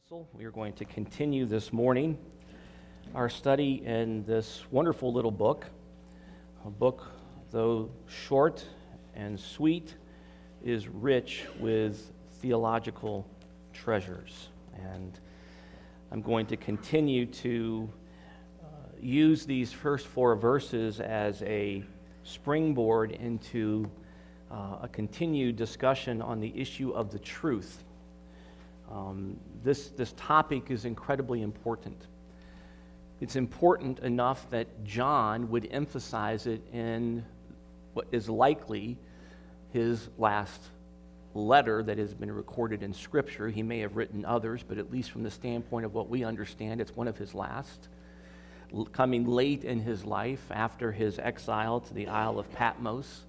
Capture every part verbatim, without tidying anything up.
epistle. We are going to continue this morning our study in this wonderful little book. A book, though short and sweet, is rich with theological treasures. And I'm going to continue to uh, use these first four verses as a springboard into uh, a continued discussion on the issue of the truth. Um, this, this topic is incredibly important. It's important enough that John would emphasize it in what is likely his last letter that has been recorded in Scripture. He may have written others, but at least from the standpoint of what we understand, it's one of his last. Coming late in his life, after his exile to the Isle of Patmos,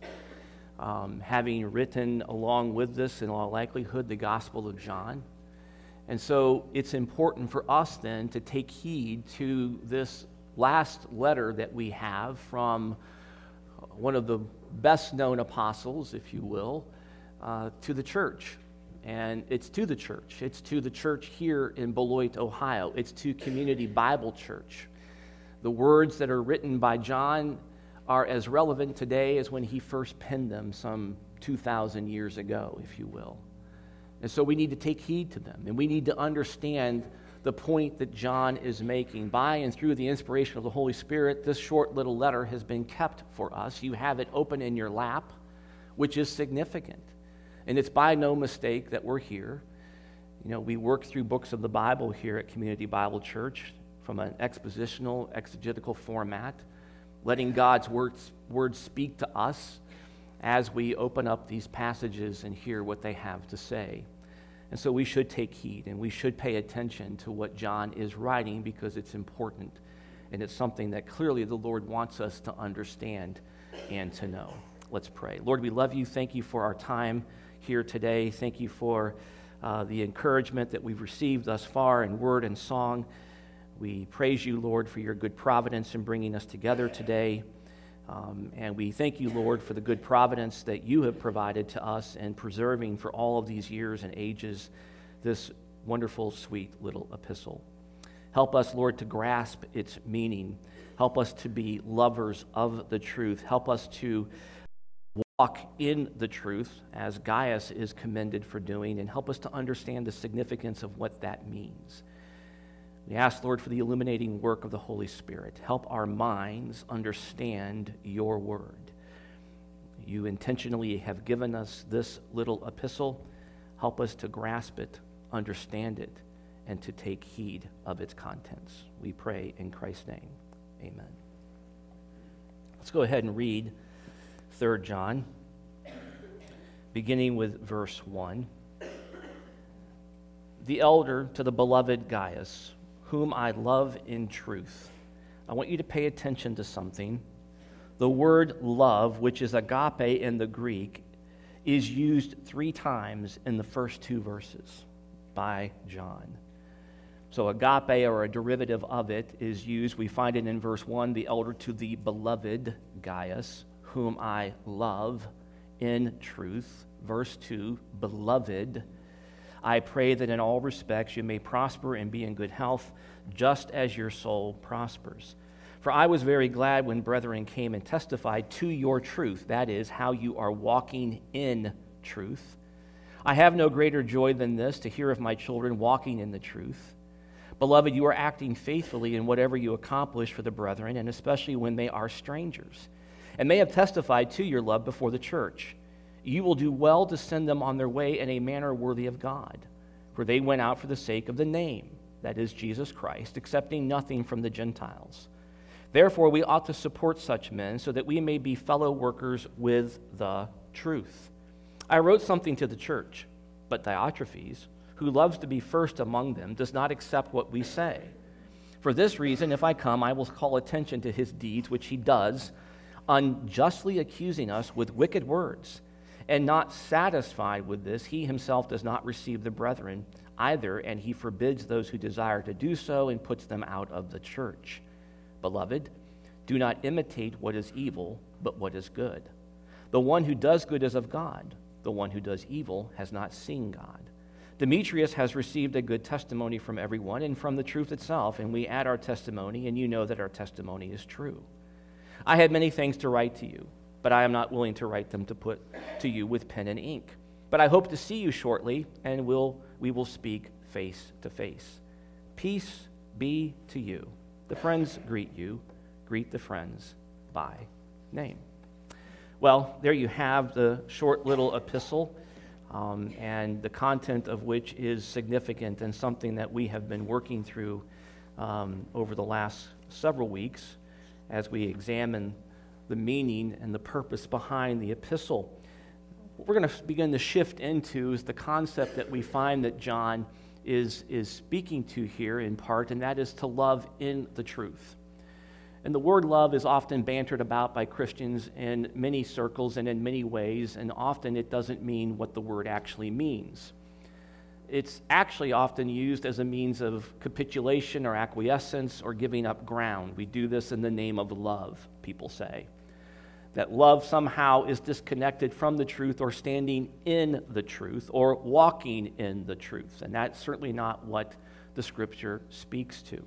um, having written along with this, in all likelihood, the Gospel of John. And so it's important for us then to take heed to this last letter that we have from one of the best-known apostles, if you will, uh, to the church. And it's to the church. It's to the church here in Beloit, Ohio. It's to Community Bible Church. The words that are written by John are as relevant today as when he first penned them some two thousand years ago, if you will. And so we need to take heed to them, and we need to understand the point that John is making. By and through the inspiration of the Holy Spirit, this short little letter has been kept for us. You have it open in your lap, which is significant. And it's by no mistake that we're here. You know, we work through books of the Bible here at Community Bible Church from an expositional, exegetical format, letting God's words, words speak to us as we open up these passages and hear what they have to say. And so we should take heed and we should pay attention to what John is writing because it's important and it's something that clearly the Lord wants us to understand and to know. Let's pray. Lord, we love you. Thank you for our time here today. Thank you for uh, the encouragement that we've received thus far in word and song. We praise you, Lord, for your good providence in bringing us together today. Um, and we thank you, Lord, for the good providence that you have provided to us in preserving for all of these years and ages this wonderful, sweet little epistle. Help us, Lord, to grasp its meaning. Help us to be lovers of the truth. Help us to walk in the truth as Gaius is commended for doing, and help us to understand the significance of what that means. We ask, Lord, for the illuminating work of the Holy Spirit. Help our minds understand your word. You intentionally have given us this little epistle. Help us to grasp it, understand it, and to take heed of its contents. We pray in Christ's name. Amen. Let's go ahead and read Third John, beginning with verse one. The elder to the beloved Gaius, whom I love in truth. I want you to pay attention to something. The word love, which is agape in the Greek, is used three times in the first two verses by John. So agape, or a derivative of it, is used. We find it in verse one, the elder to the beloved Gaius, whom I love in truth. Verse two, beloved, I pray that in all respects you may prosper and be in good health, just as your soul prospers. For I was very glad when brethren came and testified to your truth, that is, how you are walking in truth. I have no greater joy than this, to hear of my children walking in the truth. Beloved, you are acting faithfully in whatever you accomplish for the brethren, and especially when they are strangers, and they have testified to your love before the church. You will do well to send them on their way in a manner worthy of God, for they went out for the sake of the name, that is Jesus Christ, accepting nothing from the Gentiles. Therefore, we ought to support such men so that we may be fellow workers with the truth. I wrote something to the church, but Diotrephes, who loves to be first among them, does not accept what we say. For this reason, if I come, I will call attention to his deeds, which he does, unjustly accusing us with wicked words. And not satisfied with this, he himself does not receive the brethren either, and he forbids those who desire to do so and puts them out of the church. Beloved, do not imitate what is evil, but what is good. The one who does good is of God. The one who does evil has not seen God. Demetrius has received a good testimony from everyone and from the truth itself, and we add our testimony, and you know that our testimony is true. I had many things to write to you, but I am not willing to write them to put to you with pen and ink. But I hope to see you shortly, and we'll, we will speak face to face. Peace be to you. The friends greet you. Greet the friends by name. Well, there you have the short little epistle, um, and the content of which is significant and something that we have been working through um, over the last several weeks as we examine the meaning and the purpose behind the epistle. What we're going to begin to shift into is the concept that we find that John is, is speaking to here in part, and that is to love in the truth. And the word love is often bantered about by Christians in many circles and in many ways, and often it doesn't mean what the word actually means. It's actually often used as a means of capitulation or acquiescence or giving up ground. We do this in the name of love, people say. That love somehow is disconnected from the truth or standing in the truth or walking in the truth. And that's certainly not what the Scripture speaks to.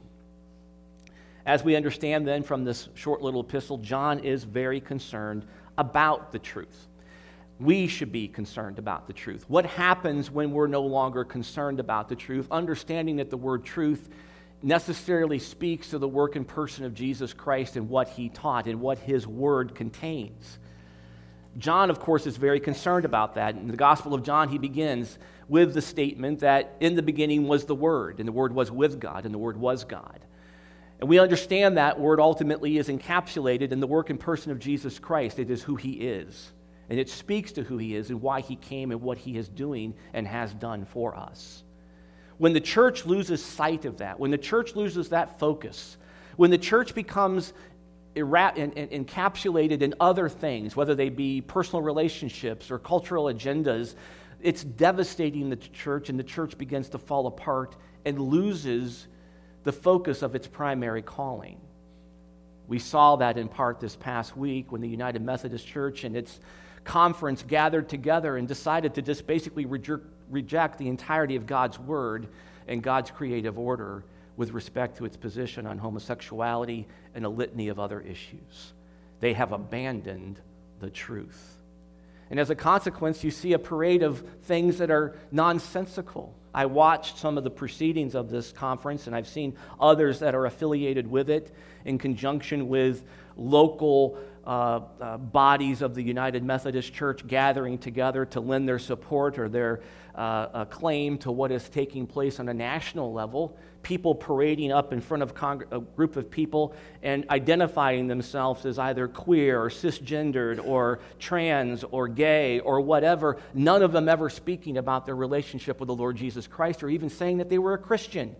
As we understand then from this short little epistle, John is very concerned about the truth. We should be concerned about the truth. What happens when we're no longer concerned about the truth? Understanding that the word truth necessarily speaks to the work and person of Jesus Christ and what he taught and what his word contains. John, of course, is very concerned about that. In the Gospel of John, he begins with the statement that in the beginning was the Word, and the Word was with God, and the Word was God. And we understand that word ultimately is encapsulated in the work and person of Jesus Christ. It is who he is. And it speaks to who he is and why he came and what he is doing and has done for us. When the church loses sight of that, when the church loses that focus, when the church becomes era- in, in, encapsulated in other things, whether they be personal relationships or cultural agendas, it's devastating the church, and the church begins to fall apart and loses the focus of its primary calling. We saw that in part this past week when the United Methodist Church and its conference gathered together and decided to just basically reject, reject the entirety of God's Word and God's creative order with respect to its position on homosexuality and a litany of other issues. They have abandoned the truth. And as a consequence, you see a parade of things that are nonsensical. I watched some of the proceedings of this conference, and I've seen others that are affiliated with it in conjunction with local uh, uh, bodies of the United Methodist Church gathering together to lend their support or their uh, uh, claim to what is taking place on a national level. People parading up in front of cong- a group of people and identifying themselves as either queer or cisgendered or trans or gay or whatever, none of them ever speaking about their relationship with the Lord Jesus Christ or even saying that they were a Christian.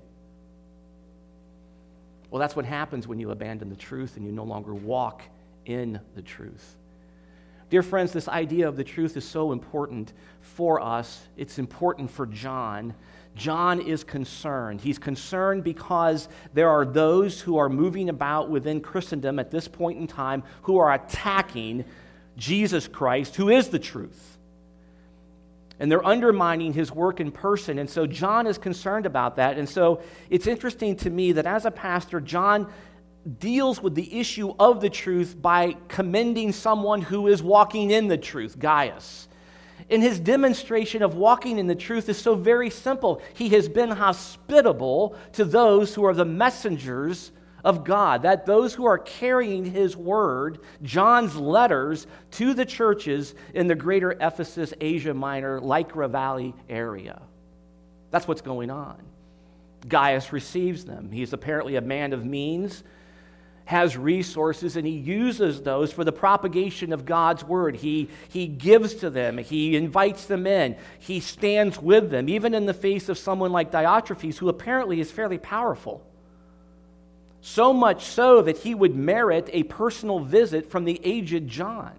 Well, that's what happens when you abandon the truth and you no longer walk in the truth. Dear friends, this idea of the truth is so important for us. It's important for John. John is concerned. He's concerned because there are those who are moving about within Christendom at this point in time who are attacking Jesus Christ, who is the truth. And they're undermining his work in person. And so John is concerned about that. And so it's interesting to me that as a pastor, John deals with the issue of the truth by commending someone who is walking in the truth, Gaius. And his demonstration of walking in the truth is so very simple. He has been hospitable to those who are the messengers of God, that those who are carrying his word, John's letters, to the churches in the greater Ephesus, Asia Minor, Lycra Valley area. That's what's going on. Gaius receives them. He's apparently a man of means, has resources, and he uses those for the propagation of God's word. He, he gives to them. He invites them in. He stands with them, even in the face of someone like Diotrephes, who apparently is fairly powerful. So much so that he would merit a personal visit from the aged John.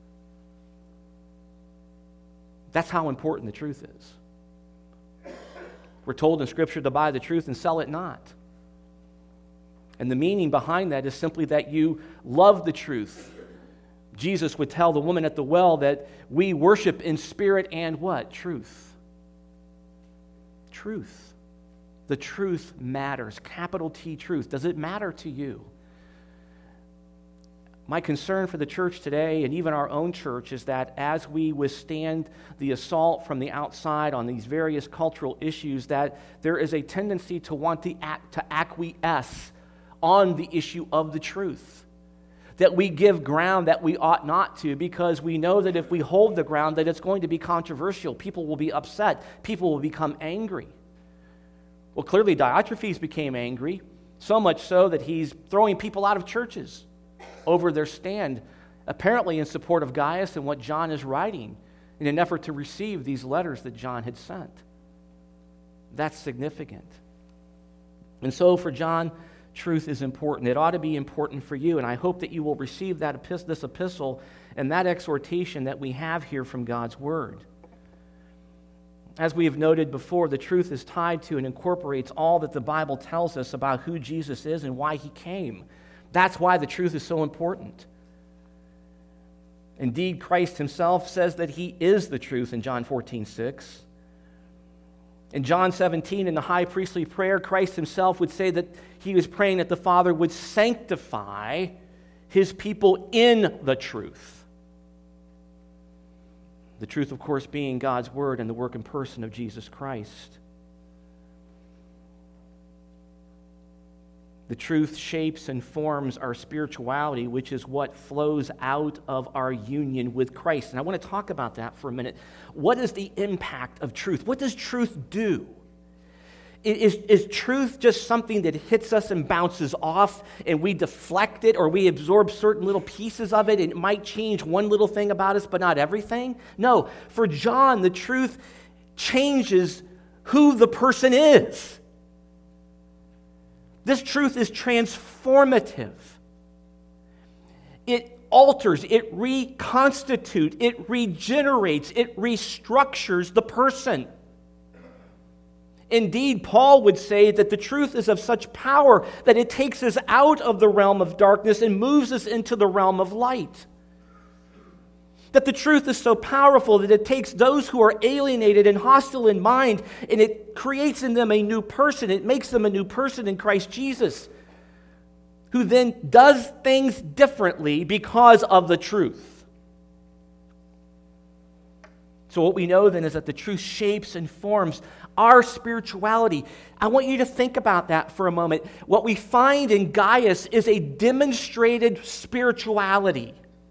That's how important the truth is. We're told in Scripture to buy the truth and sell it not. And the meaning behind that is simply that you love the truth. Jesus would tell the woman at the well that we worship in spirit and what? Truth. truth. The truth matters. Capital T, truth. Does it matter to you? My concern for the church today, and even our own church, is that as we withstand the assault from the outside on these various cultural issues, that there is a tendency to want to, act, to acquiesce on the issue of the truth. That we give ground that we ought not to, because we know that if we hold the ground, that it's going to be controversial. People will be upset. People will become angry. Well, clearly Diotrephes became angry, so much so that he's throwing people out of churches over their stand, apparently in support of Gaius and what John is writing, in an effort to receive these letters that John had sent. That's significant. And so for John, truth is important. It ought to be important for you, and I hope that you will receive that epist- this epistle and that exhortation that we have here from God's Word. As we have noted before, the truth is tied to and incorporates all that the Bible tells us about who Jesus is and why he came. That's why the truth is so important. Indeed, Christ himself says that he is the truth in John fourteen six. In John seventeen, in the high priestly prayer, Christ himself would say that he was praying that the Father would sanctify his people in the truth. The truth, of course, being God's Word and the work and person of Jesus Christ. The truth shapes and forms our spirituality, which is what flows out of our union with Christ. And I want to talk about that for a minute. What is the impact of truth? What does truth do? Is, is truth just something that hits us and bounces off, and we deflect it, or we absorb certain little pieces of it, and it might change one little thing about us, but not everything? No. For John, the truth changes who the person is. This truth is transformative. It alters, it reconstitutes, it regenerates, it restructures the person. Indeed, Paul would say that the truth is of such power that it takes us out of the realm of darkness and moves us into the realm of light. That the truth is so powerful that it takes those who are alienated and hostile in mind, and it creates in them a new person. It makes them a new person in Christ Jesus, who then does things differently because of the truth. So what we know then is that the truth shapes and forms our spirituality. I want you to think about that for a moment. What we find in Gaius is a demonstrated spirituality.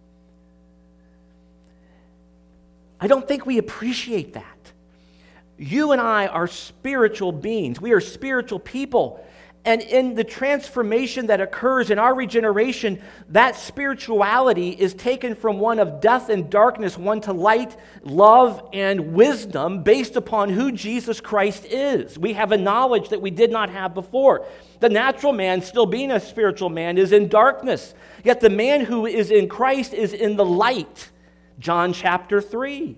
I don't think we appreciate that. You and I are spiritual beings. We are spiritual people. And in the transformation that occurs in our regeneration, that spirituality is taken from one of death and darkness, one to light, love, and wisdom based upon who Jesus Christ is. We have a knowledge that we did not have before. The natural man, still being a spiritual man, is in darkness. Yet the man who is in Christ is in the light. John chapter three.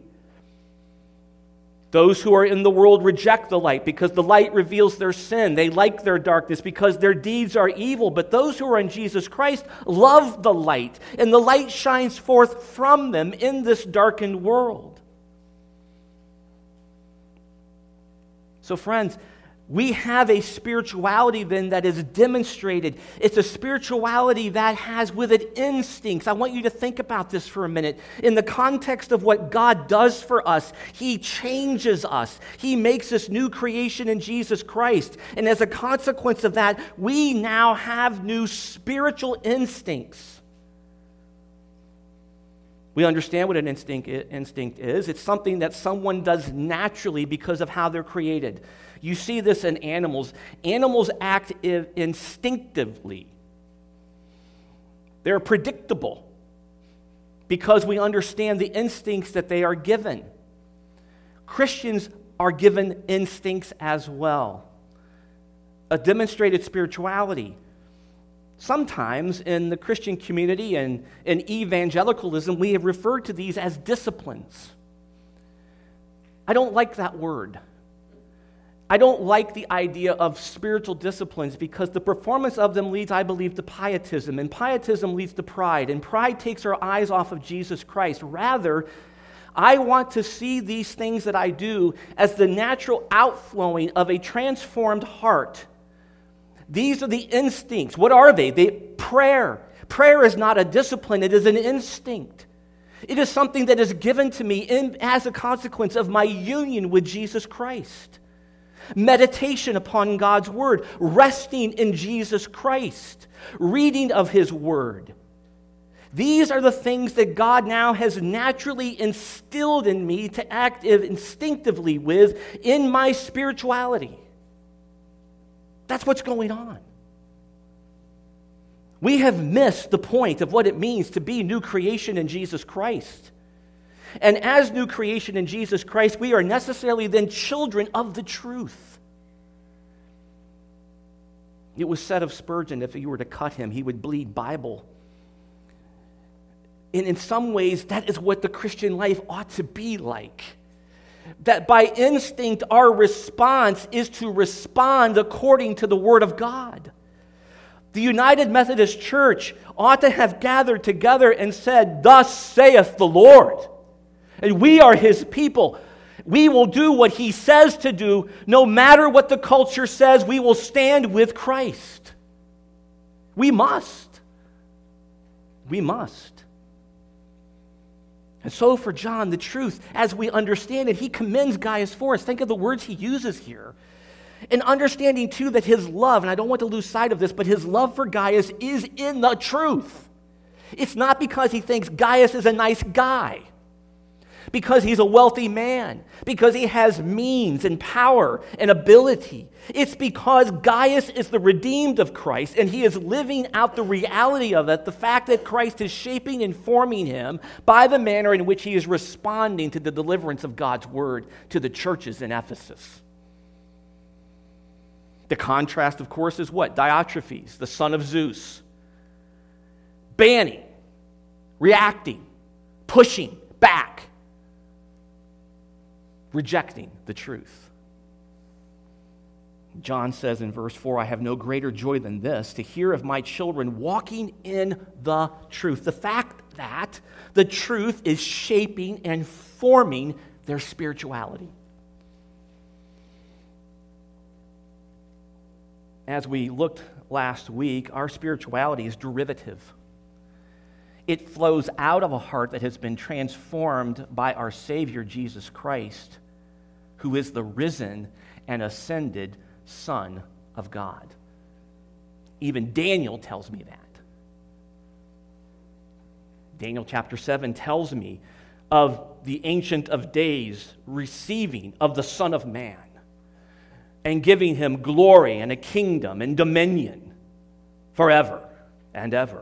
Those who are in the world reject the light because the light reveals their sin. They like their darkness because their deeds are evil. But those who are in Jesus Christ love the light, and the light shines forth from them in this darkened world. So friends, we have a spirituality then that is demonstrated. It's a spirituality that has with it instincts. I want you to think about this for a minute. In the context of what God does for us, He changes us. He makes us new creation in Jesus Christ. And as a consequence of that, we now have new spiritual instincts. We understand what an instinct instinct is. It's something that someone does naturally because of how they're created. You see this in animals. Animals act instinctively. They're predictable because we understand the instincts that they are given. Christians are given instincts as well. A demonstrated spirituality. Sometimes in the Christian community and in evangelicalism, we have referred to these as disciplines. I don't like that word. I don't like the idea of spiritual disciplines because the performance of them leads, I believe, to pietism, and pietism leads to pride, and pride takes our eyes off of Jesus Christ. Rather, I want to see these things that I do as the natural outflowing of a transformed heart. These are the instincts. What are they? They prayer. Prayer is not a discipline, it is an instinct. It is something that is given to me in, as a consequence of my union with Jesus Christ. Meditation upon God's Word, resting in Jesus Christ, reading of His Word. These are the things that God now has naturally instilled in me to act instinctively with in my spirituality. That's what's going on. We have missed the point of what it means to be new creation in Jesus Christ. And as new creation in Jesus Christ, we are necessarily then children of the truth. It was said of Spurgeon, if you were to cut him, he would bleed Bible. And in some ways, that is what the Christian life ought to be like. That by instinct, our response is to respond according to the Word of God. The United Methodist Church ought to have gathered together and said, "Thus saith the Lord." And we are His people. We will do what He says to do. No matter what the culture says, we will stand with Christ. We must. We must. And so for John, the truth, as we understand it, he commends Gaius for us. Think of the words he uses here. And understanding, too, that his love, and I don't want to lose sight of this, but his love for Gaius is in the truth. It's not because he thinks Gaius is a nice guy, because he's a wealthy man, because he has means and power and ability. It's because Gaius is the redeemed of Christ, and he is living out the reality of it, the fact that Christ is shaping and forming him by the manner in which he is responding to the deliverance of God's word to the churches in Ephesus. The contrast, of course, is what? Diotrephes, the son of Zeus. Banning, reacting, pushing back, rejecting the truth. John says in verse four, "I have no greater joy than this, to hear of my children walking in the truth." The fact that the truth is shaping and forming their spirituality. As we looked last week, our spirituality is derivative. It flows out of a heart that has been transformed by our Savior, Jesus Christ, who is the risen and ascended Son of God. Even Daniel tells me that. Daniel chapter seven tells me of the Ancient of Days receiving of the Son of Man and giving him glory and a kingdom and dominion forever and ever.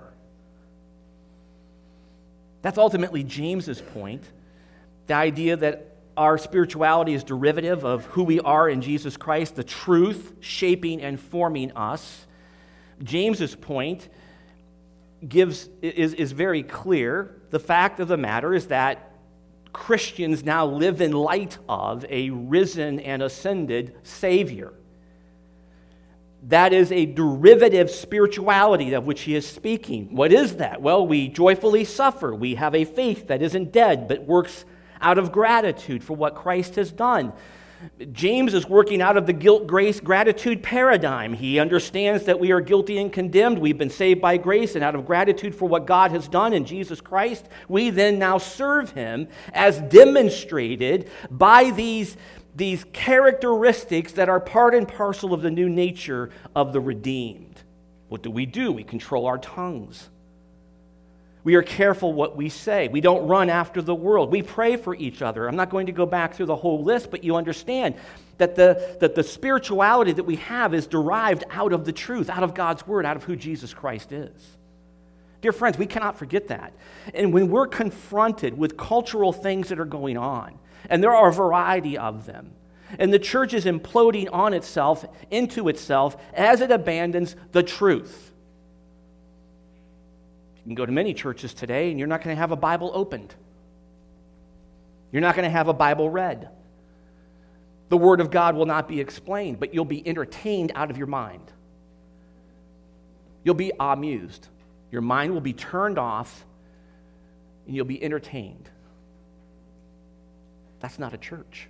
That's ultimately James's point, the idea that our spirituality is derivative of who we are in Jesus Christ, the truth shaping and forming us. James's point gives is, is very clear. The fact of the matter is that Christians now live in light of a risen and ascended Savior. That is a derivative spirituality of which he is speaking. What is that? Well, we joyfully suffer. We have a faith that isn't dead, but works out of gratitude for what Christ has done. James is working out of the guilt, grace, gratitude paradigm. He understands that we are guilty and condemned. We've been saved by grace, and out of gratitude for what God has done in Jesus Christ, we then now serve him as demonstrated by these, these characteristics that are part and parcel of the new nature of the redeemed. What do we do? We control our tongues. We are careful what we say. We don't run after the world. We pray for each other. I'm not going to go back through the whole list, but you understand that the, that the spirituality that we have is derived out of the truth, out of God's word, out of who Jesus Christ is. Dear friends, we cannot forget that. And when we're confronted with cultural things that are going on, and there are a variety of them, and the church is imploding on itself, into itself, as it abandons the truth. You can go to many churches today and you're not going to have a Bible opened. You're not going to have a Bible read. The Word of God will not be explained, but you'll be entertained out of your mind. You'll be amused. Your mind will be turned off and you'll be entertained. That's not a church.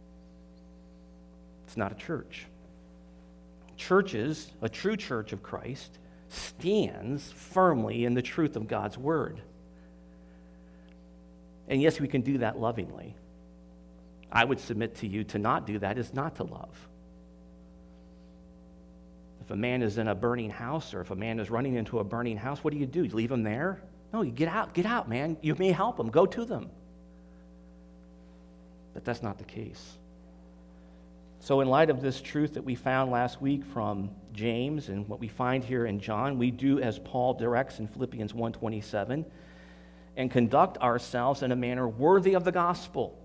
It's not a church. Churches, a true church of Christ, stands firmly in the truth of God's word. And yes, we can do that lovingly. I would submit to you to not do that is not to love. If a man is in a burning house, or if a man is running into a burning house, what do you do? You leave him there? No, you get out, get out, man. You may help him. Go to them. But that's not the case. So in light of this truth that we found last week from James and what we find here in John, we do as Paul directs in Philippians one twenty-seven, and conduct ourselves in a manner worthy of the gospel.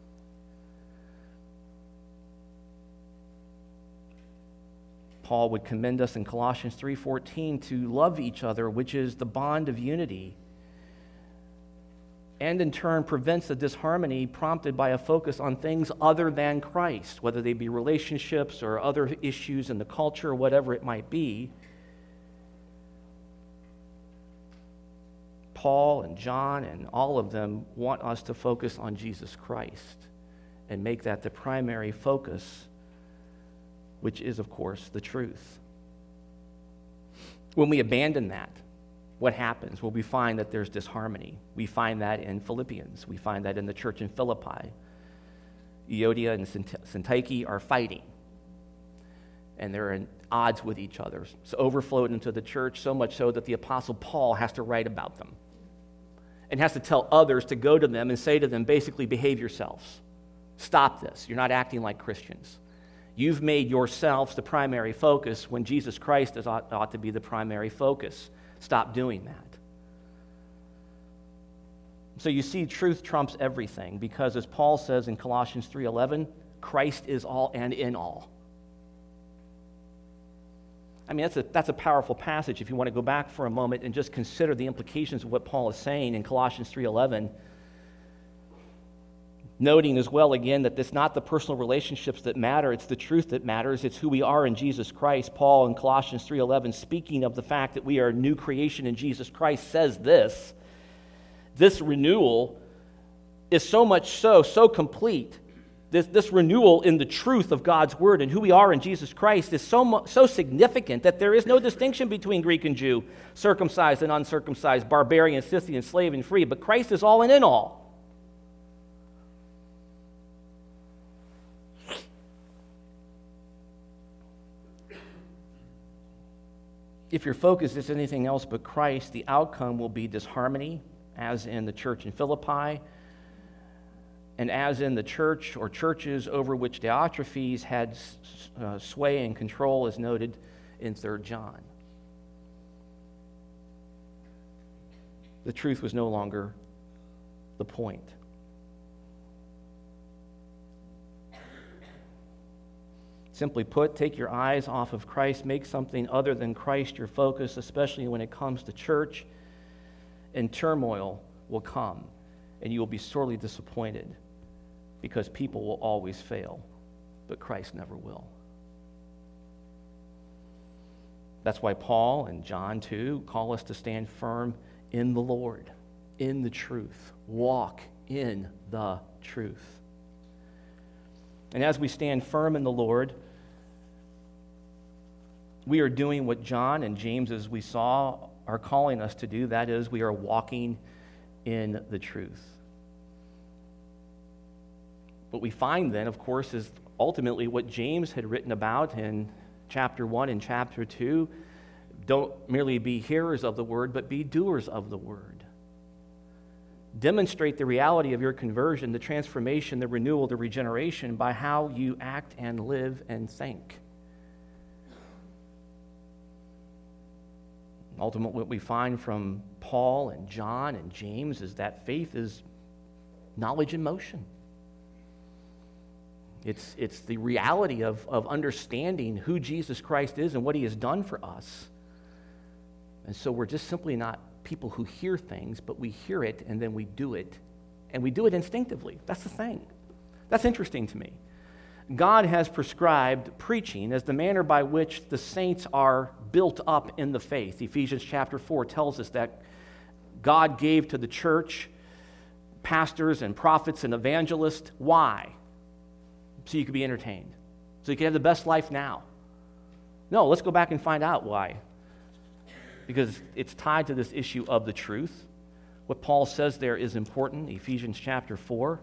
Paul would commend us in Colossians three fourteen to love each other, which is the bond of unity, and in turn prevents the disharmony prompted by a focus on things other than Christ, whether they be relationships or other issues in the culture or whatever it might be. Paul and John and all of them want us to focus on Jesus Christ and make that the primary focus, which is, of course, the truth. When we abandon that, what happens? Well, we find that there's disharmony. We find that in Philippians. We find that in the church in Philippi. Euodia and Syntyche are fighting, and they're in odds with each other. So overflowed into the church, so much so that the Apostle Paul has to write about them and has to tell others to go to them and say to them, basically, behave yourselves. Stop this. You're not acting like Christians. You've made yourselves the primary focus when Jesus Christ is, ought, ought to be the primary focus. Stop doing that. So you see, truth trumps everything, because as Paul says in Colossians three eleven, Christ is all and in all. I mean, that's a, that's a powerful passage if you want to go back for a moment and just consider the implications of what Paul is saying in Colossians three eleven. Noting as well, again, that it's not the personal relationships that matter, it's the truth that matters, it's who we are in Jesus Christ. Paul in Colossians three eleven, speaking of the fact that we are a new creation in Jesus Christ, says this: this renewal is so much so, so complete, this, this renewal in the truth of God's word and who we are in Jesus Christ is so, so significant that there is no distinction between Greek and Jew, circumcised and uncircumcised, barbarian, Scythian, slave and free, but Christ is all and in all. If your focus is anything else but Christ, the outcome will be disharmony, as in the church in Philippi, and as in the church or churches over which Diotrephes had uh, sway and control, as noted in Third John. The truth was no longer the point. Simply put, take your eyes off of Christ, make something other than Christ your focus, especially when it comes to church, and turmoil will come, and you will be sorely disappointed, because people will always fail, but Christ never will. That's why Paul and John too call us to stand firm in the Lord, in the truth. Walk in the truth. And as we stand firm in the Lord, we are doing what John and James, as we saw, are calling us to do. That is, we are walking in the truth. What we find then, of course, is ultimately what James had written about in chapter one and chapter two. Don't merely be hearers of the word, but be doers of the word. Demonstrate the reality of your conversion, the transformation, the renewal, the regeneration by how you act and live and think. Ultimately, what we find from Paul and John and James is that faith is knowledge in motion. It's, it's the reality of, of understanding who Jesus Christ is and what he has done for us. And so we're just simply not people who hear things, but we hear it and then we do it. And we do it instinctively. That's the thing. That's interesting to me. God has prescribed preaching as the manner by which the saints are built up in the faith. Ephesians chapter four tells us that God gave to the church pastors and prophets and evangelists. Why? So you could be entertained. So you can have the best life now. No, let's go back and find out why. Because it's tied to this issue of the truth. What Paul says there is important. Ephesians chapter four.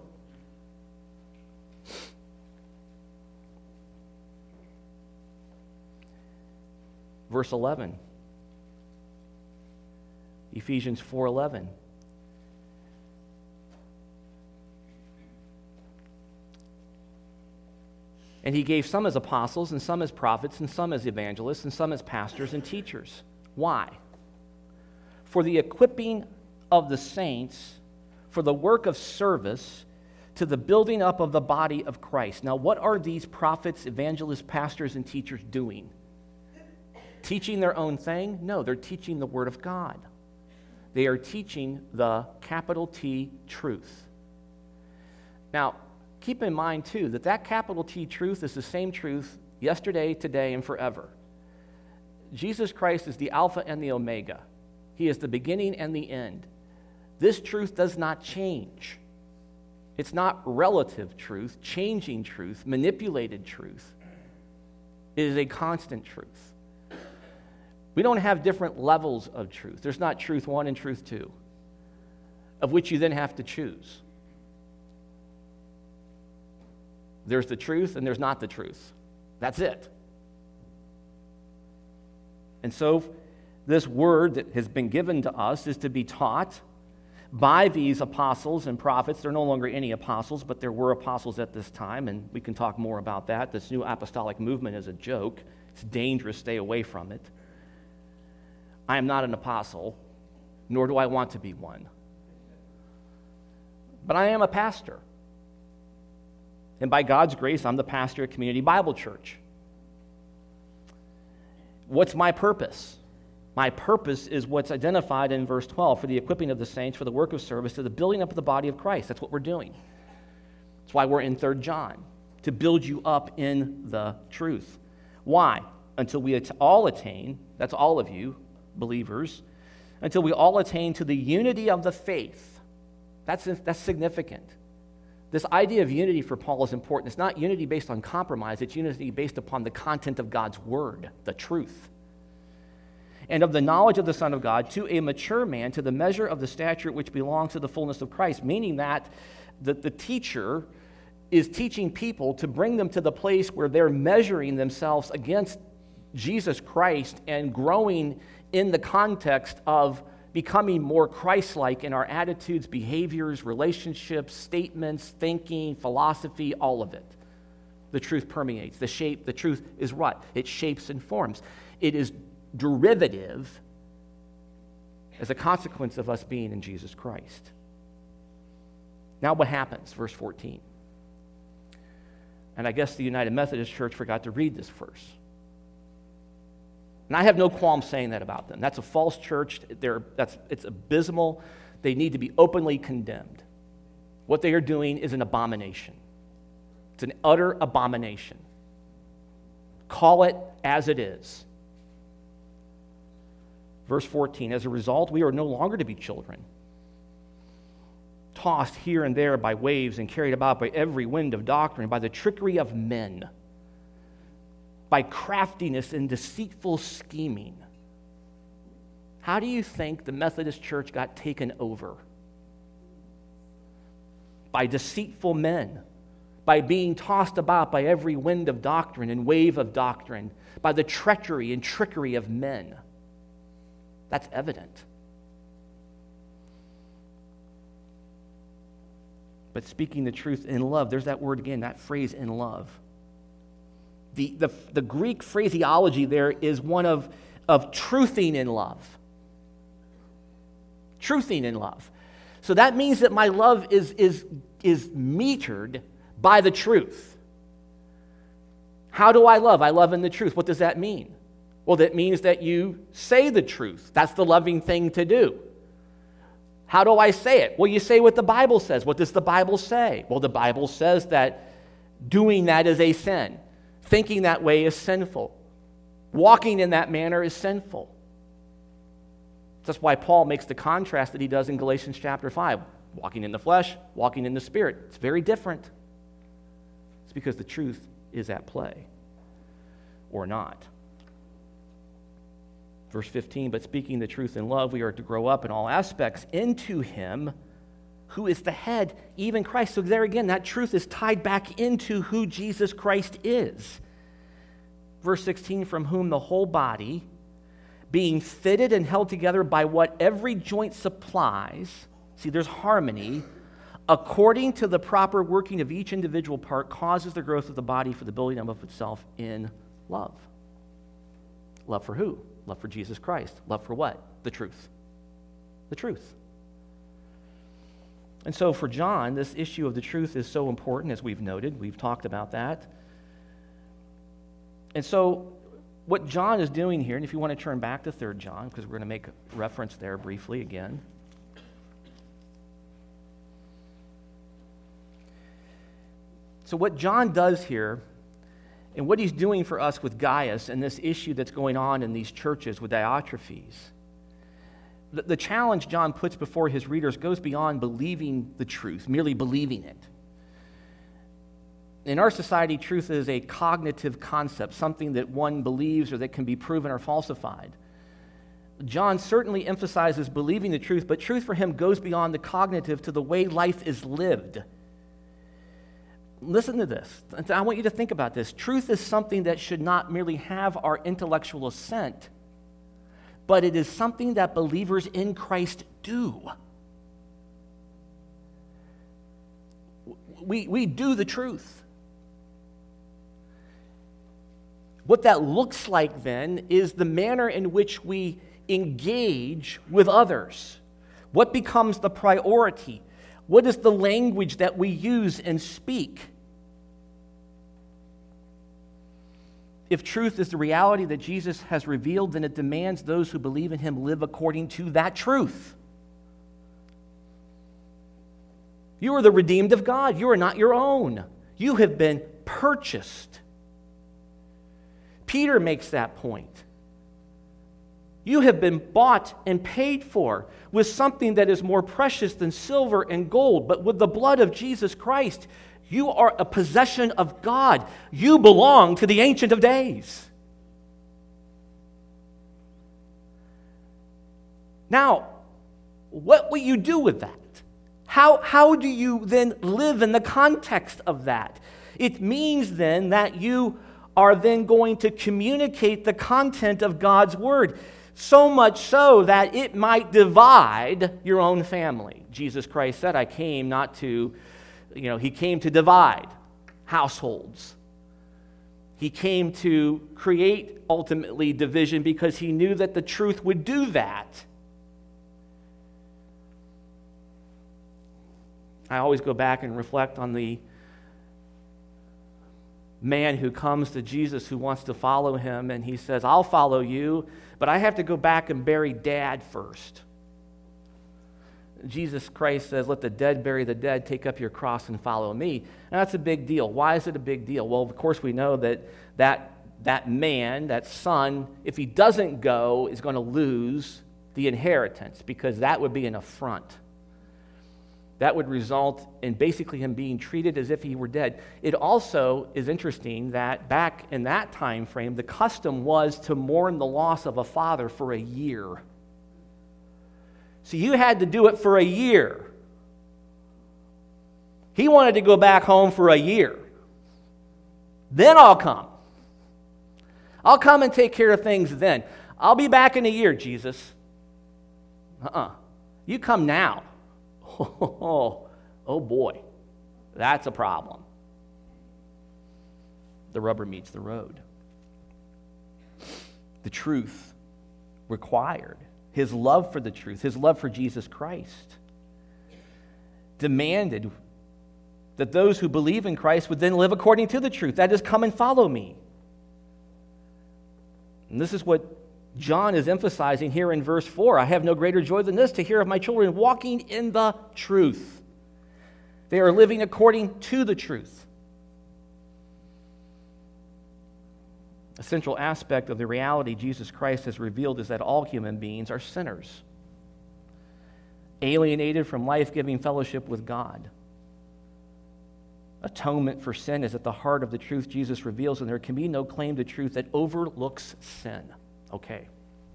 Verse eleven. Ephesians four eleven. And he gave some as apostles, and some as prophets, and some as evangelists, and some as pastors and teachers. Why? For the equipping of the saints, for the work of service, to the building up of the body of Christ. Now, what are these prophets, evangelists, pastors, and teachers doing? Teaching their own thing? No, they're teaching the Word of God. They are teaching the capital T truth. Now, keep in mind, too, that that capital T truth is the same truth yesterday, today, and forever. Jesus Christ is the Alpha and the Omega. He is the beginning and the end. This truth does not change. It's not relative truth, changing truth, manipulated truth. It is a constant truth. We don't have different levels of truth. There's not truth one and truth two, of which you then have to choose. There's the truth and there's not the truth. That's it. And so this word that has been given to us is to be taught by these apostles and prophets. There are no longer any apostles, but there were apostles at this time, and we can talk more about that. This new apostolic movement is a joke. It's dangerous. Stay away from it. I am not an apostle, nor do I want to be one. But I am a pastor. And by God's grace, I'm the pastor at Community Bible Church. What's my purpose? My purpose is what's identified in verse twelve, for the equipping of the saints, for the work of service, to the building up of the body of Christ. That's what we're doing. That's why we're in Third John, to build you up in the truth. Why? Until we all attain, that's all of you, believers, until we all attain to the unity of the faith. That's, that's significant. This idea of unity for Paul is important. It's not unity based on compromise. It's unity based upon the content of God's word, the truth. And of the knowledge of the Son of God, to a mature man, to the measure of the stature which belongs to the fullness of Christ, meaning that the, the teacher is teaching people to bring them to the place where they're measuring themselves against Jesus Christ and growing in the context of becoming more Christ-like in our attitudes, behaviors, relationships, statements, thinking, philosophy, all of it. The truth permeates. The shape, the truth is what? It shapes and forms. It is derivative as a consequence of us being in Jesus Christ. Now what happens? Verse fourteen. And I guess the United Methodist Church forgot to read this verse. And I have no qualm saying that about them. That's a false church. They're, that's, it's abysmal. They need to be openly condemned. What they are doing is an abomination. It's an utter abomination. Call it as it is. Verse fourteen, as a result, we are no longer to be children, tossed here and there by waves and carried about by every wind of doctrine, by the trickery of men, by craftiness and deceitful scheming. How do you think the Methodist Church got taken over? By deceitful men, by being tossed about by every wind of doctrine and wave of doctrine, by the treachery and trickery of men. That's evident. But speaking the truth in love, there's that word again, that phrase, in love. The, the, the Greek phraseology there is one of, of truthing in love. Truthing in love. So that means that my love is, is, is metered by the truth. How do I love? I love in the truth. What does that mean? Well, that means that you say the truth. That's the loving thing to do. How do I say it? Well, you say what the Bible says. What does the Bible say? Well, the Bible says that doing that is a sin. Thinking that way is sinful. Walking in that manner is sinful. That's why Paul makes the contrast that he does in Galatians chapter five. walking in the flesh, walking in the Spirit. It's very different. It's because the truth is at play, or not. Verse fifteen, but speaking the truth in love, we are to grow up in all aspects into him who is the head, even Christ. So there again, that truth is tied back into who Jesus Christ is. Verse sixteen, from whom the whole body, being fitted and held together by what every joint supplies, see, there's harmony, according to the proper working of each individual part, causes the growth of the body for the building up of itself in love. Love for who? Love for Jesus Christ. Love for what? The truth. The truth. And so for John, this issue of the truth is so important, as we've noted. We've talked about that. And so what John is doing here, and if you want to turn back to Third John, because we're going to make a reference there briefly again. So what John does here, and what he's doing for us with Gaius and this issue that's going on in these churches with Diotrephes, the, the challenge John puts before his readers goes beyond believing the truth, merely believing it. In our society, truth is a cognitive concept, something that one believes or that can be proven or falsified. John certainly emphasizes believing the truth, but truth for him goes beyond the cognitive to the way life is lived. Listen to this. I want you to think about this. Truth is something that should not merely have our intellectual assent, but it is something that believers in Christ do. We, we do the truth. What that looks like then is the manner in which we engage with others. What becomes the priority? What is the language that we use and speak? If truth is the reality that Jesus has revealed, then it demands those who believe in him live according to that truth. You are the redeemed of God. You are not your own. You have been purchased. Peter makes that point. You have been bought and paid for with something that is more precious than silver and gold, but with the blood of Jesus Christ. You are a possession of God. You belong to the Ancient of Days. Now, what will you do with that? How, how do you then live in the context of that? It means then that you are then going to communicate the content of God's Word, so much so that it might divide your own family. Jesus Christ said, I came not to, you know, he came to divide households. He came to create, ultimately, division because he knew that the truth would do that. I always go back and reflect on the man who comes to Jesus who wants to follow him, and he says, I'll follow you, but I have to go back and bury Dad first. Jesus Christ says, let the dead bury the dead, take up your cross and follow me. And that's a big deal. Why is it a big deal? Well, of course we know that that, that man, that son, if he doesn't go, is going to lose the inheritance, because that would be an affront. That would result in basically him being treated as if he were dead. It also is interesting that back in that time frame, the custom was to mourn the loss of a father for a year. So you had to do it for a year. He wanted to go back home for a year. Then I'll come. I'll come and take care of things then. I'll be back in a year, Jesus. Uh-uh. You come now. Oh, oh boy, that's a problem. The rubber meets the road. The truth required, his love for the truth, his love for Jesus Christ, demanded that those who believe in Christ would then live according to the truth. That is, come and follow me. And this is what John is emphasizing here in verse four. I have no greater joy than this, to hear of my children walking in the truth. They are living according to the truth. A central aspect of the reality Jesus Christ has revealed is that all human beings are sinners. alienated from life-giving fellowship with God. Atonement for sin is at the heart of the truth Jesus reveals, and there can be no claim to truth that overlooks sin. Okay.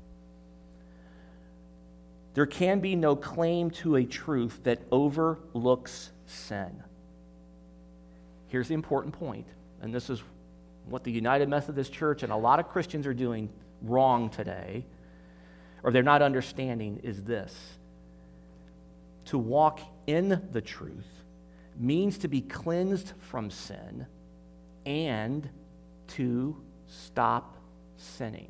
There can be no claim to a truth that overlooks sin. Here's the important point, and this is what the United Methodist Church and a lot of Christians are doing wrong today, or they're not understanding, is this. To walk in the truth means to be cleansed from sin and to stop sinning.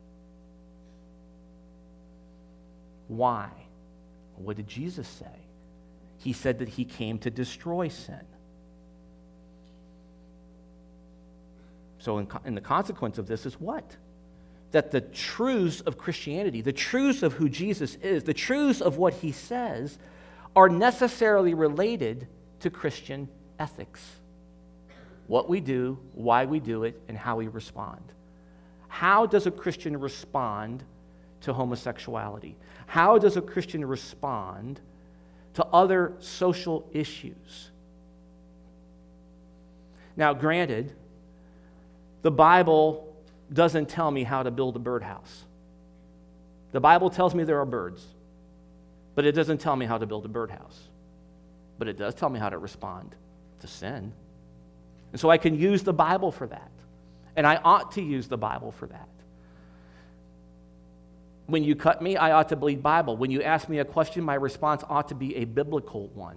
Why? What did Jesus say? He said that he came to destroy sin. So in, in the consequence of this is what? That the truths of Christianity, the truths of who Jesus is, the truths of what he says are necessarily related to Christian ethics. What we do, why we do it, and how we respond. How does a Christian respond to homosexuality? How does a Christian respond to other social issues? Now, granted, the Bible doesn't tell me how to build a birdhouse. The Bible tells me there are birds, but it doesn't tell me how to build a birdhouse. But it does tell me how to respond to sin. And so I can use the Bible for that. And I ought to use the Bible for that. When you cut me, I ought to believe Bible. When you ask me a question, my response ought to be a biblical one.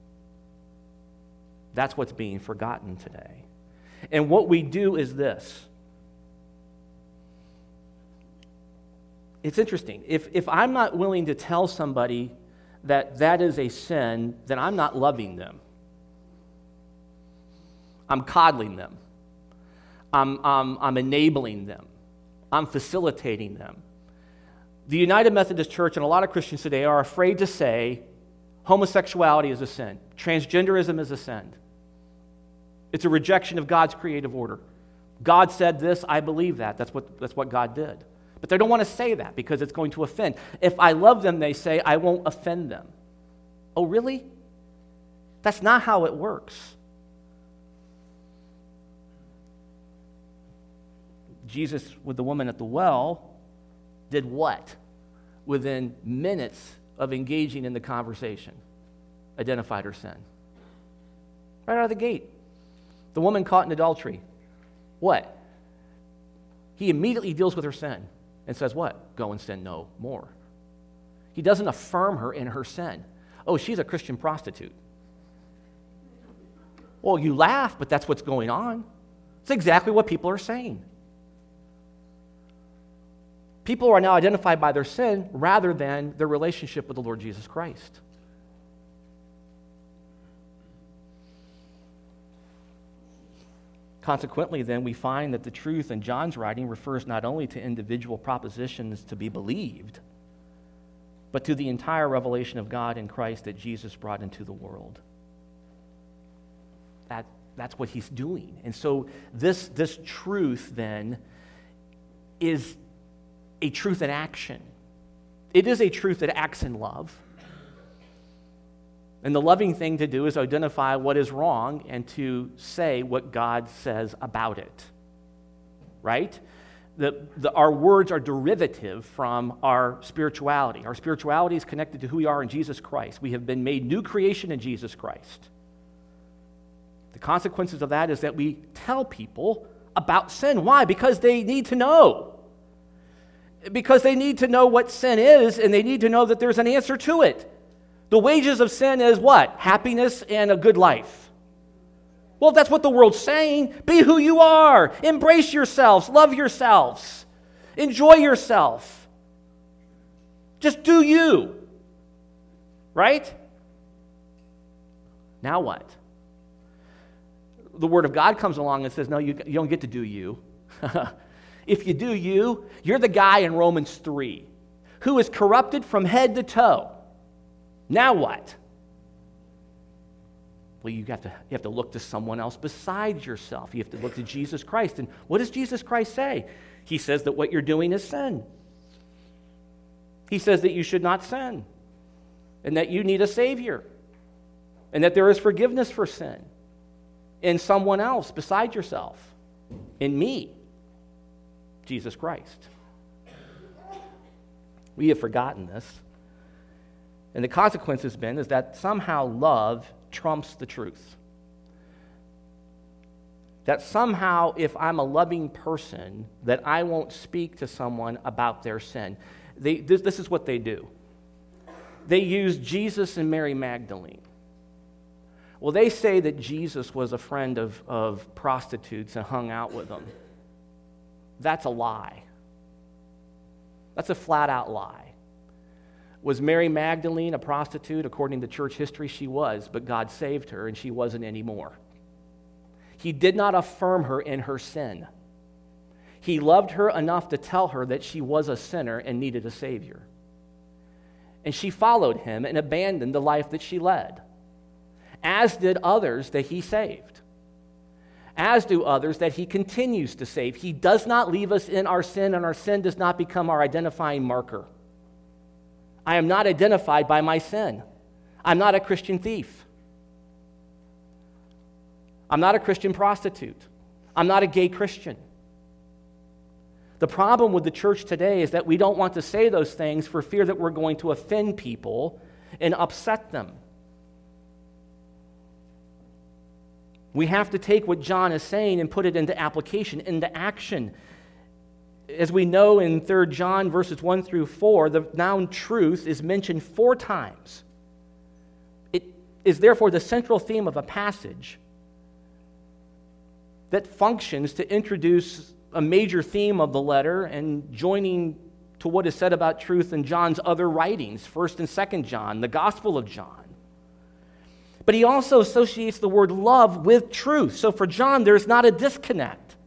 That's what's being forgotten today. And what we do is this. It's interesting. If, if I'm not willing to tell somebody that that is a sin, then I'm not loving them. I'm coddling them. I'm, I'm, I'm enabling them. I'm facilitating them. The United Methodist Church and a lot of Christians today are afraid to say homosexuality is a sin. Transgenderism is a sin. It's a rejection of God's creative order. God said this, I believe that. That's what, that's what God did. But they don't want to say that because it's going to offend. If I love them, they say, I won't offend them. Oh, really? That's not how it works. Jesus, with the woman at the well, did what? Within minutes of engaging in the conversation, identified her sin. Right out of the gate. The woman caught in adultery. What? He immediately deals with her sin and says what? Go and sin no more. He doesn't affirm her in her sin. Oh, she's a Christian prostitute. Well, you laugh, but that's what's going on. It's exactly what people are saying. People are now identified by their sin rather than their relationship with the Lord Jesus Christ. Consequently, then, we find that the truth in John's writing refers not only to individual propositions to be believed, but to the entire revelation of God in Christ that Jesus brought into the world. That, that's what he's doing. And so this, this truth, then, is a truth in action. It is a truth that acts in love. And the loving thing to do is identify what is wrong and to say what God says about it. Right? The, the, our words are derivative from our spirituality. Our spirituality is connected to who we are in Jesus Christ. We have been made new creation in Jesus Christ. The consequences of that is that we tell people about sin. Why? Because they need to know. Because they need to know what sin is, and they need to know that there's an answer to it. The wages of sin is what? Happiness and a good life. Well, that's what the world's saying. Be who you are. Embrace yourselves. Love yourselves. Enjoy yourself. Just do you. Right? Now what? The Word of God comes along and says, no, you, you don't get to do you. If you do you, you're the guy in Romans three who is corrupted from head to toe. Now what? Well, you have to you have to look to someone else besides yourself. You have to look to Jesus Christ. And what does Jesus Christ say? He says that what you're doing is sin. He says that you should not sin. and that you need a Savior, and that there is forgiveness for sin in someone else besides yourself, in me, Jesus Christ. We have forgotten this. And the consequence has been is that somehow love trumps the truth. That somehow if I'm a loving person, that I won't speak to someone about their sin. They, this, this is what they do. They use Jesus and Mary Magdalene. Well, they say that Jesus was a friend of, of prostitutes and hung out with them. That's a lie. That's a flat-out lie. Was Mary Magdalene a prostitute? According to church history, she was, but God saved her, and she wasn't anymore. He did not affirm her in her sin. He loved her enough to tell her that she was a sinner and needed a Savior. And she followed him and abandoned the life that she led, as did others that he saved, as do others that he continues to save. He does not leave us in our sin, and our sin does not become our identifying marker. I am not identified by my sin. I'm not a Christian thief. I'm not a Christian prostitute. I'm not a gay Christian. The problem with the church today is that we don't want to say those things for fear that we're going to offend people and upset them. We have to take what John is saying and put it into application, into action. As we know in Third John verses one through four, the noun truth is mentioned four times. It is therefore the central theme of a passage that functions to introduce a major theme of the letter and joining to what is said about truth in John's other writings, First and Second John, the Gospel of John. But he also associates the word love with truth. So for John, there's not a disconnect.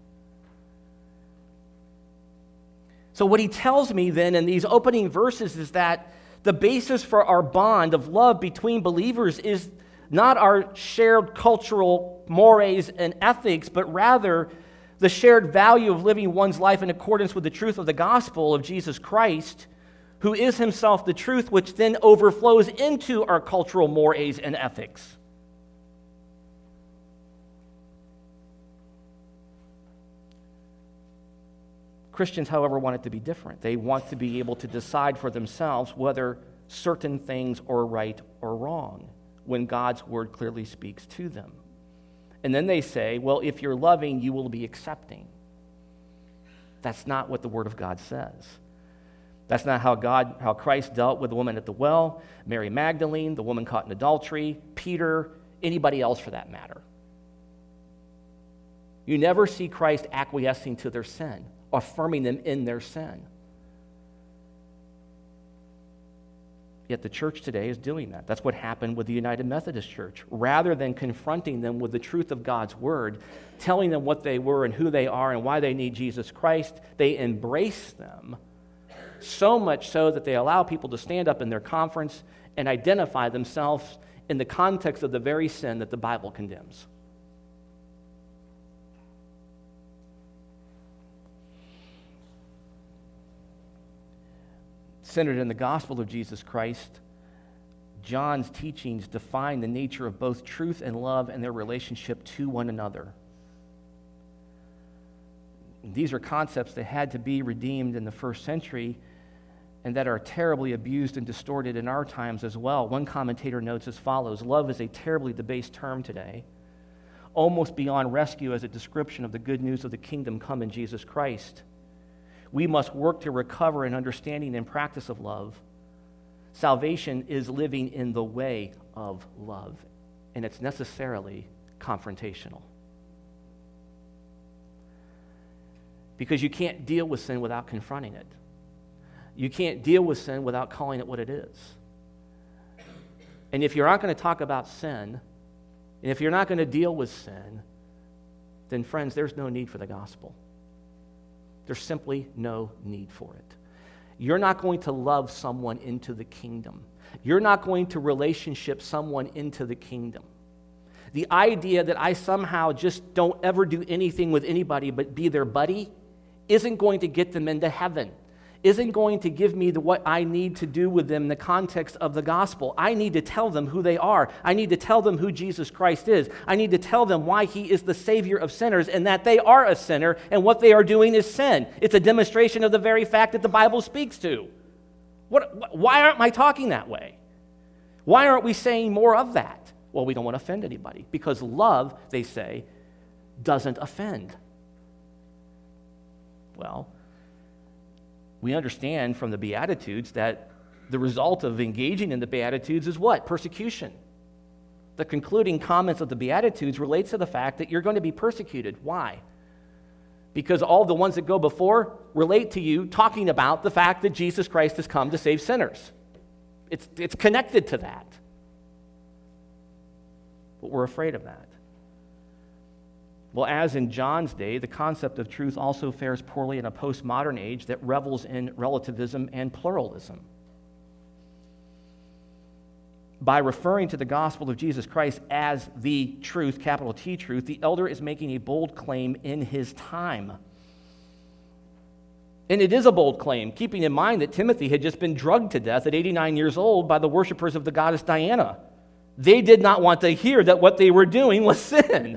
So what he tells me then in these opening verses is that the basis for our bond of love between believers is not our shared cultural mores and ethics, but rather the shared value of living one's life in accordance with the truth of the gospel of Jesus Christ, who is himself the truth, which then overflows into our cultural mores and ethics. Christians, however, want it to be different. They want to be able to decide for themselves whether certain things are right or wrong when God's word clearly speaks to them. And then they say, well, if you're loving, you will be accepting. That's not what the word of God says. That's not how God, how Christ dealt with the woman at the well, Mary Magdalene, the woman caught in adultery, Peter, anybody else for that matter. You never see Christ acquiescing to their sin, affirming them in their sin. Yet the church today is doing that. That's what happened with the United Methodist Church. Rather than confronting them with the truth of God's word, telling them what they were and who they are and why they need Jesus Christ, they embrace them, so much so that they allow people to stand up in their conference and identify themselves in the context of the very sin that the Bible condemns. Centered in the gospel of Jesus Christ, John's teachings define the nature of both truth and love and their relationship to one another. These are concepts that had to be redeemed in the first century and that are terribly abused and distorted in our times as well. One commentator notes as follows: love is a terribly debased term today, almost beyond rescue as a description of the good news of the kingdom come in Jesus Christ. We must work to recover an understanding and practice of love. Salvation is living in the way of love, and it's necessarily confrontational. Because you can't deal with sin without confronting it. You can't deal with sin without calling it what it is. And if you're not going to talk about sin, and if you're not going to deal with sin, then friends, there's no need for the gospel. There's simply no need for it. You're not going to love someone into the kingdom. You're not going to relationship someone into the kingdom. The idea that I somehow just don't ever do anything with anybody but be their buddy isn't going to get them into heaven. isn't going to give me the, what I need to do with them in the context of the gospel. I need to tell them who they are. I need to tell them who Jesus Christ is. I need to tell them why he is the Savior of sinners and that they are a sinner and what they are doing is sin. It's a demonstration of the very fact that the Bible speaks to. What, why aren't I talking that way? Why aren't we saying more of that? Well, we don't want to offend anybody because love, they say, doesn't offend. Well, we understand from the Beatitudes that the result of engaging in the Beatitudes is what? Persecution. The concluding comments of the Beatitudes relates to the fact that you're going to be persecuted. Why? Because all the ones that go before relate to you talking about the fact that Jesus Christ has come to save sinners. It's, it's connected to that. But we're afraid of that. Well, as in John's day, the concept of truth also fares poorly in a postmodern age that revels in relativism and pluralism. By referring to the gospel of Jesus Christ as the truth, capital T truth, the elder is making a bold claim in his time. And it is a bold claim, keeping in mind that Timothy had just been drugged to death at eighty-nine years old by the worshipers of the goddess Diana. They did not want to hear that what they were doing was sin.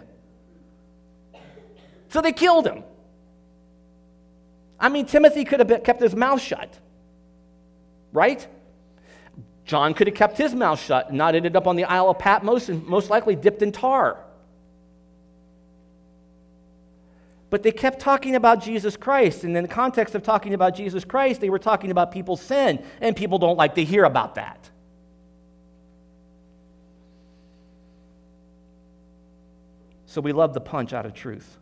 So they killed him. I mean, Timothy could have kept his mouth shut, right? John could have kept his mouth shut and not ended up on the Isle of Patmos and most likely dipped in tar. But they kept talking about Jesus Christ, and in the context of talking about Jesus Christ, they were talking about people's sin, and people don't like to hear about that. So we love the punch out of truth.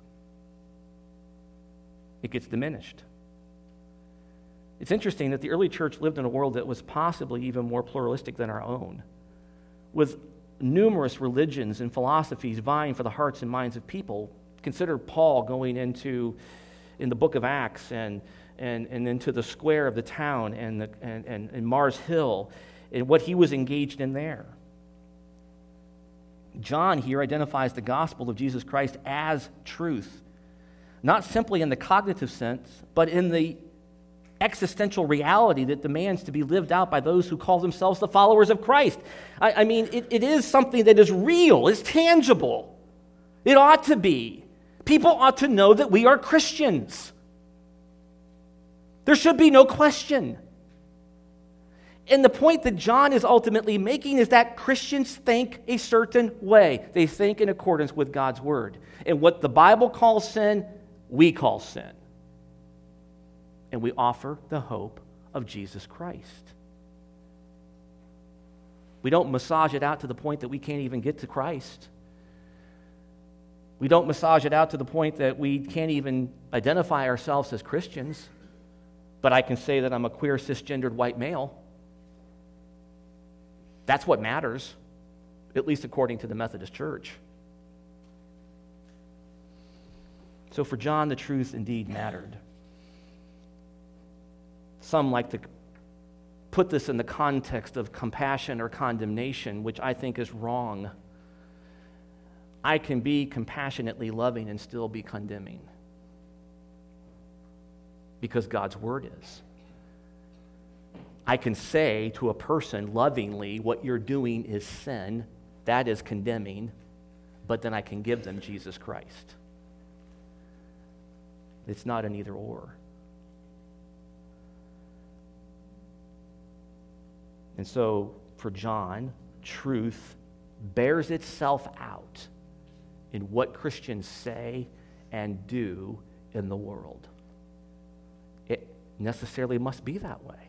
It gets diminished. It's interesting that the early church lived in a world that was possibly even more pluralistic than our own, with numerous religions and philosophies vying for the hearts and minds of people. Consider Paul going into, in the book of Acts, and and, and into the square of the town and, the, and, and, and Mars Hill, and what he was engaged in there. John here identifies the gospel of Jesus Christ as truth, not simply in the cognitive sense, but in the existential reality that demands to be lived out by those who call themselves the followers of Christ. I, I mean, it, it is something that is real, it's tangible. It ought to be. People ought to know that we are Christians. There should be no question. And the point that John is ultimately making is that Christians think a certain way. They think in accordance with God's word. And what the Bible calls sin, we call sin. And we offer the hope of Jesus Christ. We don't massage it out to the point that we can't even get to Christ. We don't massage it out to the point that we can't even identify ourselves as Christians, but I can say that I'm a queer, cisgendered white male. That's what matters, at least according to the Methodist Church. So for John, the truth indeed mattered. Some like to put this in the context of compassion or condemnation, which I think is wrong. I can be compassionately loving and still be condemning, because God's word is. I can say to a person lovingly, what you're doing is sin, that is condemning, but then I can give them Jesus Christ. It's not an either or. And so, for John, truth bears itself out in what Christians say and do in the world. It necessarily must be that way.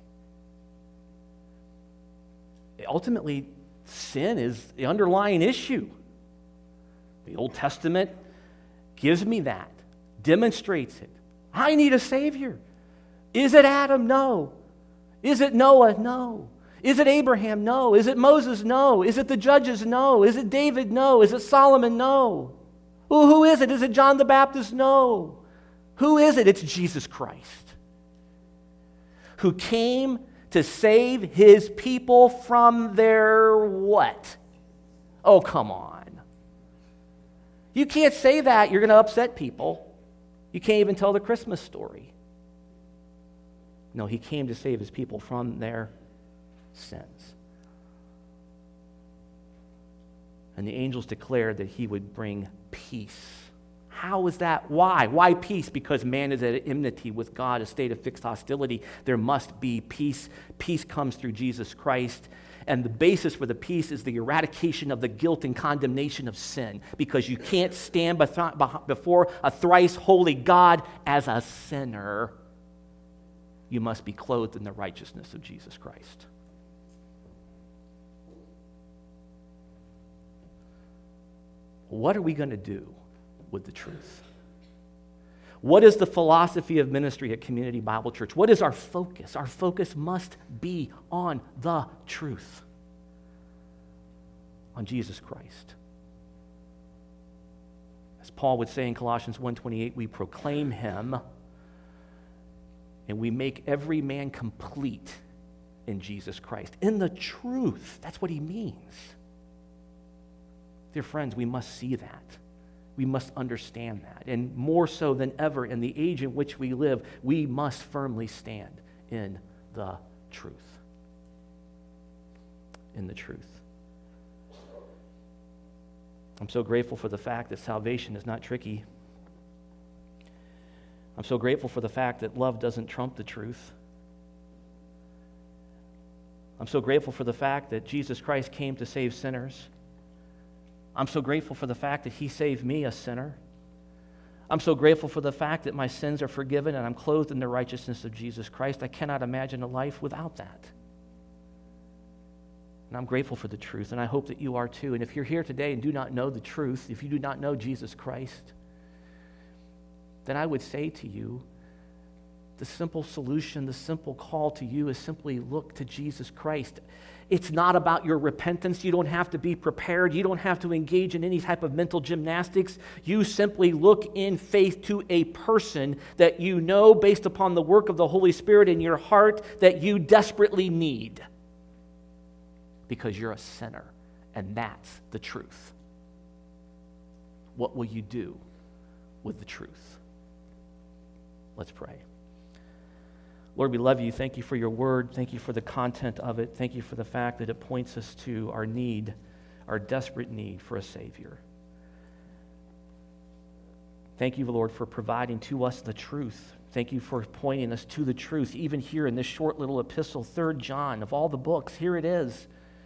Ultimately, sin is the underlying issue. The Old Testament gives me that, demonstrates it. I need a Savior. Is it Adam? No. Is it Noah? No. Is it Abraham? No. Is it Moses? No. Is it the judges? No. Is it David? No. Is it Solomon? No. Well, who is it? Is it John the Baptist? No. Who is it? It's Jesus Christ, who came to save his people from their what? Oh, come on. You can't say that. You're going to upset people. You can't even tell the Christmas story. No, he came to save his people from their sins. And the angels declared that he would bring peace. How is that? Why? Why peace? Because man is at enmity with God, a state of fixed hostility. There must be peace. Peace comes through Jesus Christ. And the basis for the peace is the eradication of the guilt and condemnation of sin, because you can't stand before a thrice holy God as a sinner. You must be clothed in the righteousness of Jesus Christ. What are we going to do with the truth? What is the philosophy of ministry at Community Bible Church? What is our focus? Our focus must be on the truth, on Jesus Christ. As Paul would say in Colossians one twenty-eight, we proclaim him and we make every man complete in Jesus Christ. In the truth. That's what he means. Dear friends, we must see that. We must understand that. And more so than ever in the age in which we live, we must firmly stand in the truth. In the truth. I'm so grateful for the fact that salvation is not tricky. I'm so grateful for the fact that love doesn't trump the truth. I'm so grateful for the fact that Jesus Christ came to save sinners. I'm so grateful for the fact that he saved me, a sinner. I'm so grateful for the fact that my sins are forgiven and I'm clothed in the righteousness of Jesus Christ. I cannot imagine a life without that. And I'm grateful for the truth, and I hope that you are too. And if you're here today and do not know the truth, if you do not know Jesus Christ, then I would say to you, the simple solution, the simple call to you is simply look to Jesus Christ. It's not about your repentance. You don't have to be prepared. You don't have to engage in any type of mental gymnastics. You simply look in faith to a person that you know, based upon the work of the Holy Spirit in your heart, that you desperately need. Because you're a sinner, and that's the truth. What will you do with the truth? Let's pray. Lord, we love you. Thank you for your word. Thank you for the content of it. Thank you for the fact that it points us to our need, our desperate need for a Savior. Thank you, Lord, for providing to us the truth. Thank you for pointing us to the truth, even here in this short little epistle, Third John, of all the books. Here it is.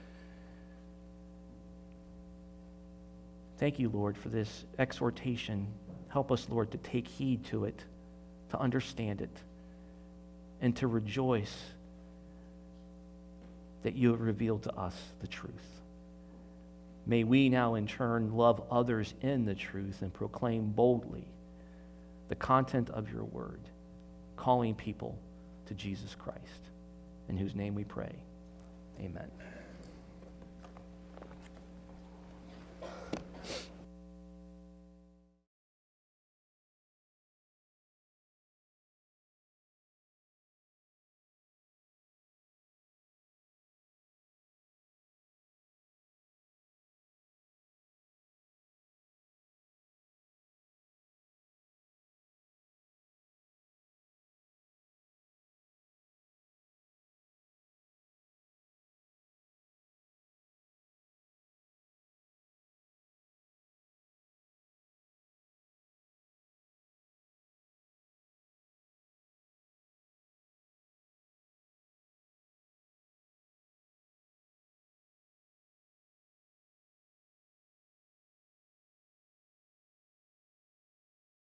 Thank you, Lord, for this exhortation. Help us, Lord, to take heed to it, to understand it, and to rejoice that you have revealed to us the truth. May we now in turn love others in the truth and proclaim boldly the content of your word, calling people to Jesus Christ, in whose name we pray. Amen.